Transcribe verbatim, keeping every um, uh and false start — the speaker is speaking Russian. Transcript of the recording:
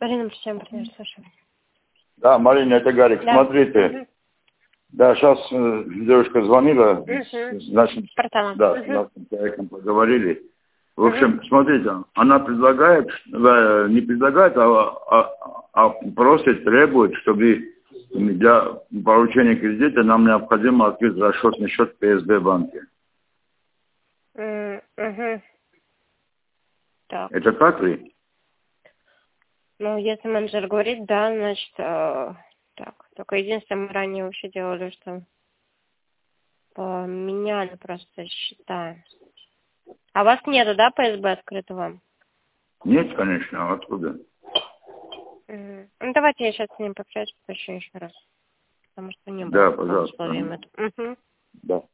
Марина, всем привет, слушаю. Да, Марина, это Гарик. Да. Смотрите. Угу. Да, сейчас э, девушка звонила, угу. с нашим, да, угу. с нашим человеком поговорили. В общем, угу. смотрите, она предлагает, да, не предлагает, а, а, а просит, требует, чтобы для получения кредита нам необходимо открыть расчетный счет в пэ эс бэ банке. Угу. Так. Это так ли? Ну, если менеджер говорит, да, значит, э, так. Только единственное, мы ранее вообще делали, что поменяли просто счета. А у вас нету, да, пэ эс бэ открытого? Нет, конечно, а откуда? Угу. Ну, давайте я сейчас с ним пообщаюсь, еще еще раз. Потому что не было. Да, пожалуйста. Угу. Да.